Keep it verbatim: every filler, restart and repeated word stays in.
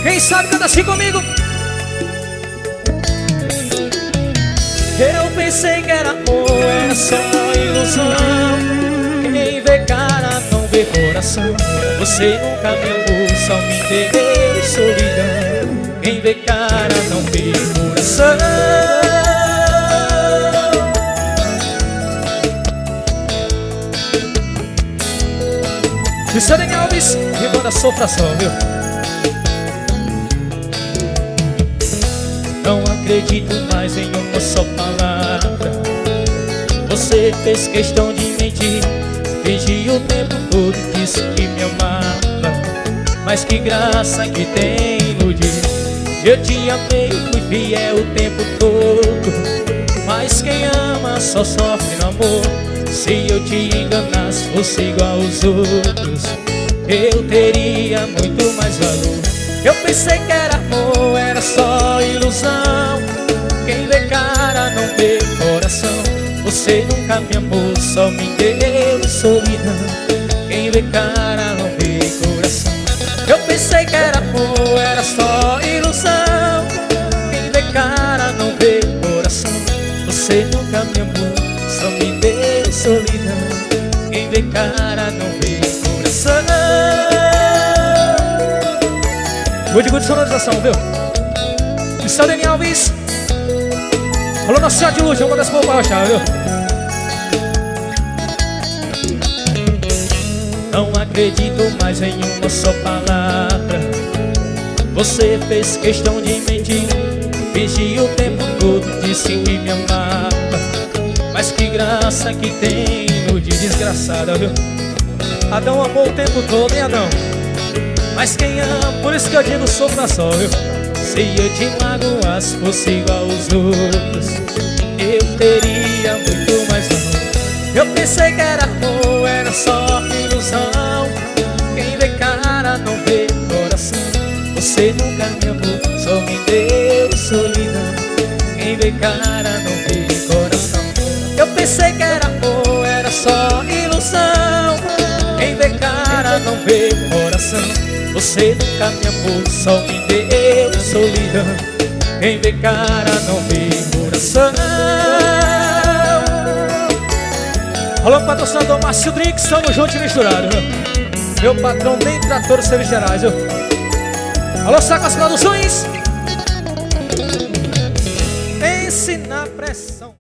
Quem sabe canta assim comigo. Eu pensei que era amor, era só ilusão. Quem vê cara não vê coração. Você nunca me amou, só me deu solidão. Quem vê cara não vê coração. Mister Daniel Alves e banda Sofração, viu? Não acredito mais em uma só palavra. Você fez questão de mentir, fingiu o tempo todo, disse que me amava. Mas que graça que tem no dia. Eu te amei, fui fiel o tempo todo. Mas quem ama só sofre no amor. Se eu te enganasse, fosse igual aos outros, eu teria muito mais valor. Eu pensei que era amor, era só ilusão. Quem vê cara não vê coração. Você nunca me amou, só me deu solidão. Quem vê cara não vê coração. Eu pensei que era amor, era só ilusão. Quem vê cara não vê coração. Você nunca me amou, só me deu solidão. Quem vê cara não vê coração. Good, good sonorização, viu? Mister Daniel Alves. Falou na Cidade de Luz, uma das poucas já, viu? Não acredito mais em uma só palavra. Você fez questão de mentir, fingiu o tempo todo, disse que me amava. Mas que graça que tem no dia. Desgraçada, viu? Adão amou o tempo todo, hein, Adão? Mas quem ama, por isso que eu digo Sofração, viu? Se eu te magoasse, fosse igual aos outros, eu teria muito mais valor. Eu pensei que era amor, era só ilusão. Quem vê cara não vê coração. Você nunca me amou, só me deu solidão. Quem vê cara não vê coração. Eu pensei que era amor, era só ilusão. Quem vê cara não vê coração. Você nunca me amou, só me deu solidão. Quem vê cara não vê coração. Alô, patrocinador Márcio Drinks, estamos juntos e misturados, viu? Meu patrão nem trator os serviços gerais, viu? Alô, Sacas Produções. Pense na pressão.